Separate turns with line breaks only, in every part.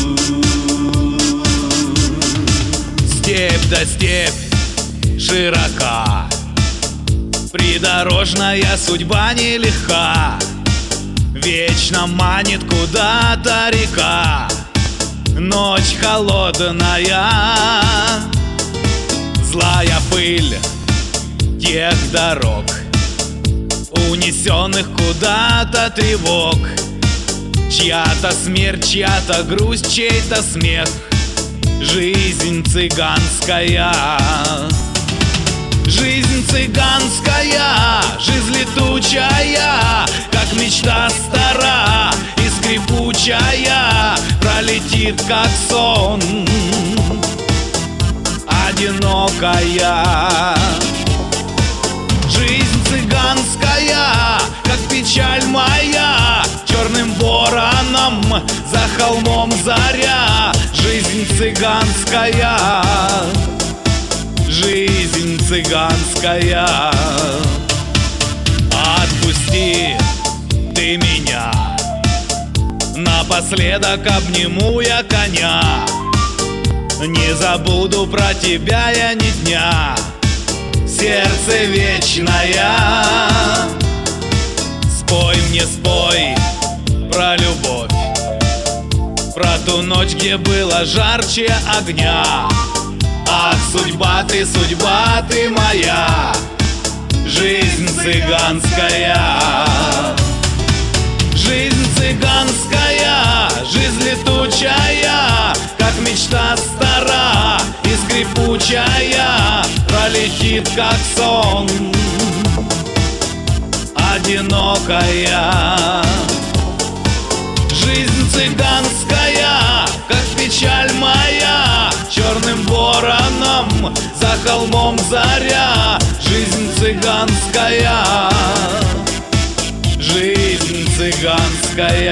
Степь да степь широка, придорожная судьба нелегка. Вечно манит куда-то река, ночь холодная, злая пыль тех дорог, унесенных куда-то тревог. Чья-то смерть, чья-то грусть, чей-то смех. Жизнь цыганская, жизнь цыганская, жизнь летучая, как мечта стара и скрипучая, пролетит как сон, одинокая. Жизнь цыганская, как печаль моя, черным вороном за холмом заря. Жизнь цыганская, жизнь цыганская. Отпусти ты меня, напоследок обниму я коня. Не забуду про тебя я ни дня, сердце вечное. Спой мне, спой про любовь, про ту ночь, где было жарче огня. Ах, судьба ты моя, жизнь цыганская. Жизнь цыганская, жизнь летучая, как мечта стара и скрипучая, пролетит как сон, одинокая. Жизнь цыганская, как печаль моя, черным вороном за холмом заря. Жизнь цыганская, жизнь цыганская.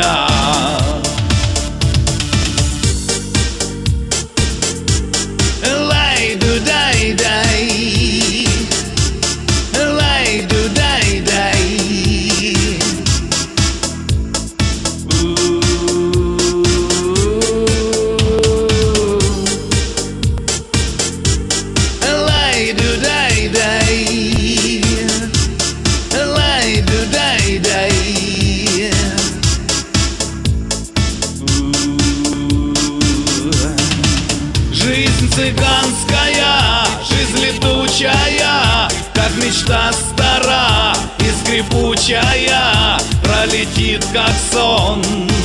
Жизнь цыганская, жизнь летучая, как мечта стара и скрипучая, пролетит как сон,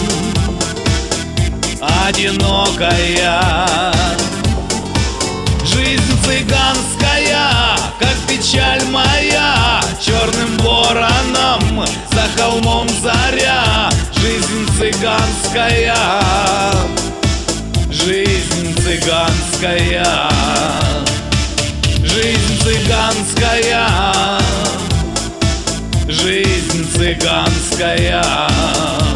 одинокая. Жизнь цыганская, как печаль моя, черным вороном за холмом заря. Жизнь цыганская, жизнь цыганская, жизнь цыганская, жизнь цыганская.